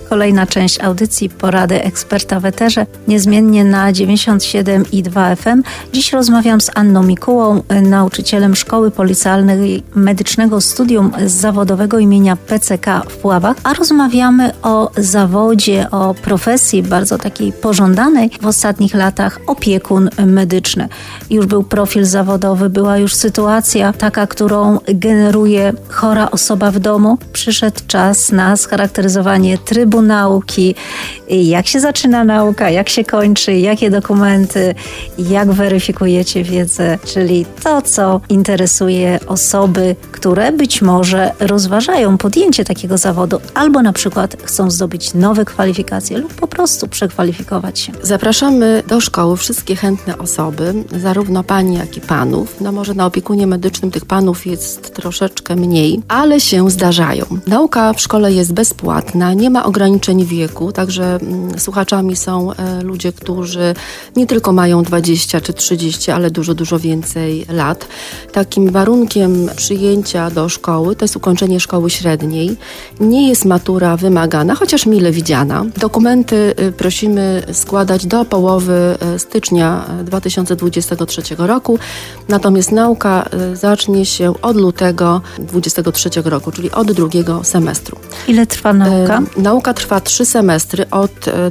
Kolejna część audycji Porady Eksperta w Eterze, niezmiennie na 97,2 FM. Dziś rozmawiam z Anną Mikułą, nauczycielem Szkoły Policealnej Medycznego Studium Zawodowego imienia PCK w Puławach, a rozmawiamy o zawodzie, o profesji bardzo takiej pożądanej w ostatnich latach, opiekun medyczny. Już był profil zawodowy, była już sytuacja taka, którą generuje chora osoba w domu. Przyszedł czas na scharakteryzowanie trybu nauki, jak się zaczyna nauka, jak się kończy, jakie dokumenty, jak weryfikujecie wiedzę, czyli to, co interesuje osoby, które być może rozważają podjęcie takiego zawodu, albo na przykład chcą zdobyć nowe kwalifikacje lub po prostu przekwalifikować się. Zapraszamy do szkoły wszystkie chętne osoby, zarówno pani, jak i panów. Może na opiekunie medycznym tych panów jest troszeczkę mniej, ale się zdarzają. Nauka w szkole jest bezpłatna, nie ma ograniczeń wieku, także słuchaczami są ludzie, którzy nie tylko mają 20 czy 30, ale dużo więcej lat. Takim warunkiem przyjęcia do szkoły to jest ukończenie szkoły średniej. Nie jest matura wymagana, chociaż mile widziana. Dokumenty prosimy składać do połowy stycznia 2023 roku, natomiast nauka zacznie się od lutego 2023 roku, czyli od drugiego semestru. Ile trwa nauka? Nauka trwa 3 semestry. Od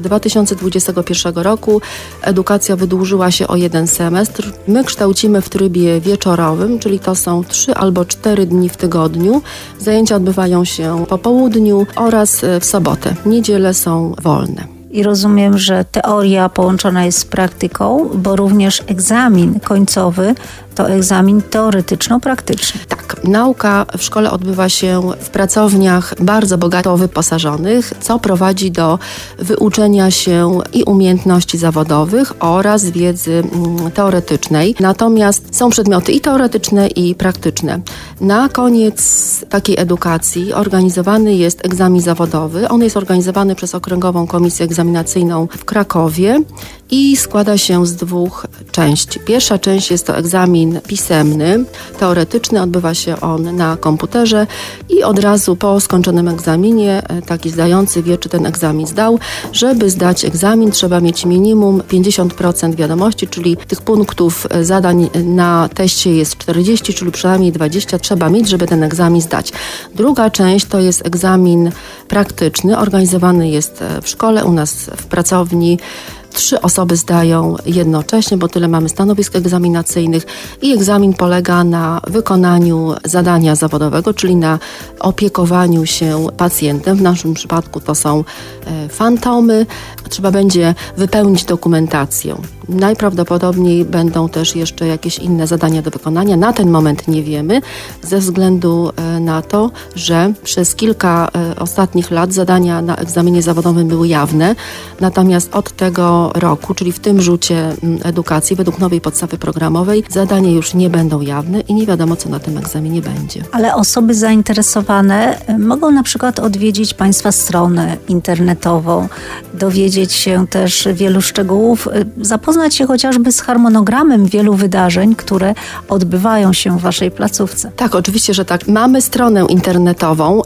2021 roku edukacja wydłużyła się o 1 semestr. My kształcimy w trybie wieczorowym, czyli to są 3 albo 4 dni w tygodniu. Zajęcia odbywają się po południu oraz w sobotę. Niedziele są wolne. I rozumiem, że teoria połączona jest z praktyką, bo również egzamin końcowy to egzamin teoretyczno-praktyczny. Tak, nauka w szkole odbywa się w pracowniach bardzo bogato wyposażonych, co prowadzi do wyuczenia się i umiejętności zawodowych oraz wiedzy teoretycznej. Natomiast są przedmioty i teoretyczne, i praktyczne. Na koniec takiej edukacji organizowany jest egzamin zawodowy. On jest organizowany przez Okręgową Komisję Egzaminacyjną w Krakowie i składa się z 2 części. Pierwsza część jest to egzamin pisemny, teoretyczny, odbywa się on na komputerze i od razu po skończonym egzaminie taki zdający wie, czy ten egzamin zdał. Żeby zdać egzamin, trzeba mieć minimum 50% wiadomości, czyli tych punktów zadań na teście jest 40, czyli przynajmniej 20 trzeba mieć, żeby ten egzamin zdać. Druga część to jest egzamin praktyczny, organizowany jest w szkole, u nas w pracowni. 3 osoby zdają jednocześnie, bo tyle mamy stanowisk egzaminacyjnych i egzamin polega na wykonaniu zadania zawodowego, czyli na opiekowaniu się pacjentem. W naszym przypadku to są fantomy. Trzeba będzie wypełnić dokumentację. Najprawdopodobniej będą też jeszcze jakieś inne zadania do wykonania. Na ten moment nie wiemy, ze względu na to, że przez kilka ostatnich lat zadania na egzaminie zawodowym były jawne. Natomiast od tego roku, czyli w tym rzucie edukacji, według nowej podstawy programowej, zadania już nie będą jawne i nie wiadomo, co na tym egzaminie będzie. Ale osoby zainteresowane mogą na przykład odwiedzić Państwa stronę internetową, dowiedzieć się też wielu szczegółów, zapoznać się chociażby z harmonogramem wielu wydarzeń, które odbywają się w Waszej placówce. Tak, oczywiście, że tak. Mamy stronę internetową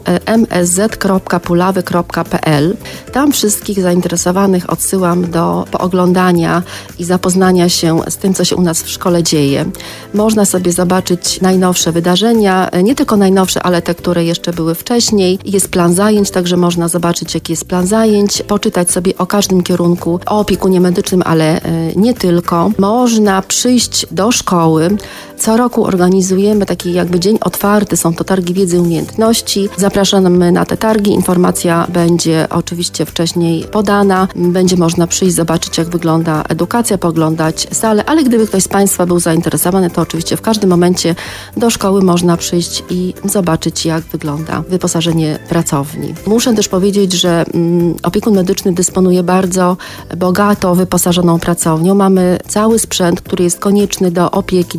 msz.pulawy.pl. Tam wszystkich zainteresowanych odsyłam do pooglądania i zapoznania się z tym, co się u nas w szkole dzieje. Można sobie zobaczyć najnowsze wydarzenia, nie tylko najnowsze, ale te, które jeszcze były wcześniej. Jest plan zajęć, także można zobaczyć, jaki jest plan zajęć, poczytać sobie o każdym kierunku, o opiekunie medycznym, ale nie tylko. Można przyjść do szkoły. Co roku organizujemy taki jakby dzień otwarty, są to targi wiedzy i umiejętności. Zapraszamy na te targi, informacja będzie oczywiście wcześniej podana. Będzie można przyjść, zobaczyć, jak wygląda edukacja, pooglądać salę, ale gdyby ktoś z Państwa był zainteresowany, to oczywiście w każdym momencie do szkoły można przyjść i zobaczyć, jak wygląda wyposażenie pracowni. Muszę też powiedzieć, że opiekun medyczny dysponuje bardzo bogato wyposażoną pracownią. Mamy cały sprzęt, który jest konieczny do opieki, do pielęgnacji,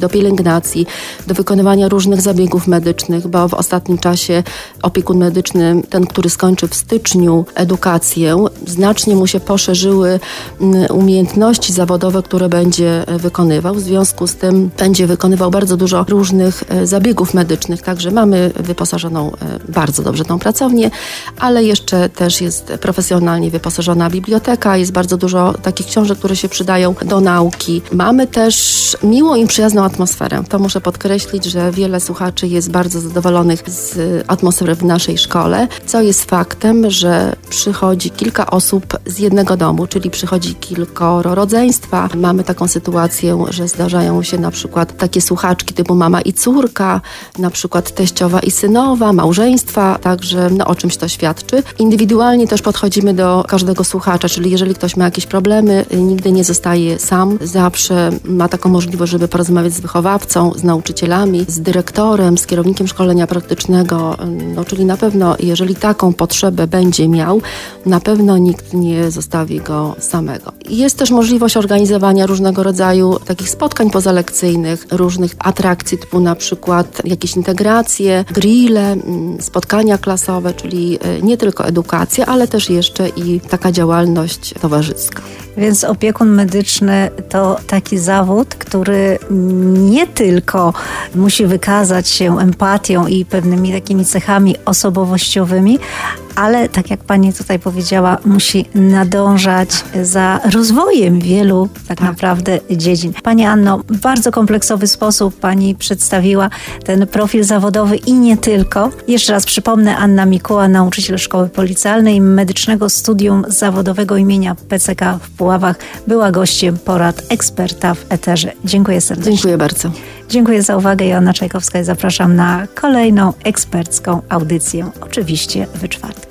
reanimacji, do wykonywania różnych zabiegów medycznych, bo w ostatnim czasie opiekun medyczny, ten, który skończy w styczniu edukację, znacznie mu się poszerzyły umiejętności zawodowe, które będzie wykonywał. W związku z tym będzie wykonywał bardzo dużo różnych zabiegów medycznych, także mamy wyposażoną bardzo dobrze tą pracownię, ale jeszcze też jest profesjonalnie wyposażona biblioteka, jest bardzo dużo takich książek, które się przydają do nauki. Mamy też miłą i przyjazną atmosferę. To muszę podkreślić, że wiele słuchaczy jest bardzo zadowolonych z atmosfery w naszej szkole, co jest faktem, że przychodzi kilka osób z jednego domu, czyli przychodzi kilkoro rodzeństwa. Mamy taką sytuację, że zdarzają się na przykład takie słuchaczki typu mama i córka, na przykład teściowa i synowa, małżeństwa, także o czymś to świadczy. Indywidualnie też podchodzimy do każdego słuchacza, czyli jeżeli ktoś ma jakieś problemy, nigdy nie zostaje sam, zawsze ma taką możliwość, żeby porozmawiać z wychowawcą, z nauczycielami, z dyrektorem, z kierownikiem szkolenia praktycznego, czyli na pewno, jeżeli taką potrzebę będzie miał, na pewno nikt nie zostawi go samego. Jest też możliwość organizowania różnego rodzaju takich spotkań pozalekcyjnych, różnych atrakcji typu na przykład jakieś integracje, grille, spotkania klasowe, czyli nie tylko edukacja, ale też jeszcze i taka działalność towarzyska. Więc opiekun medyczny to taki zawód, który nie tylko musi wykazać się empatią i pewnymi takimi cechami osobowościowymi, ale tak jak pani tutaj powiedziała, musi nadążać za rozwojem wielu tak naprawdę dziedzin. Pani Anno, w bardzo kompleksowy sposób pani przedstawiła ten profil zawodowy i nie tylko. Jeszcze raz przypomnę, Anna Mikuła, nauczyciel Szkoły Policjalnej Medycznego Studium Zawodowego imienia PCK w Puławach, była gościem porad eksperta w eterze. Dziękuję serdecznie. Dziękuję bardzo. Dziękuję za uwagę. Joanna Czajkowska i zapraszam na kolejną ekspercką audycję, oczywiście we czwartek.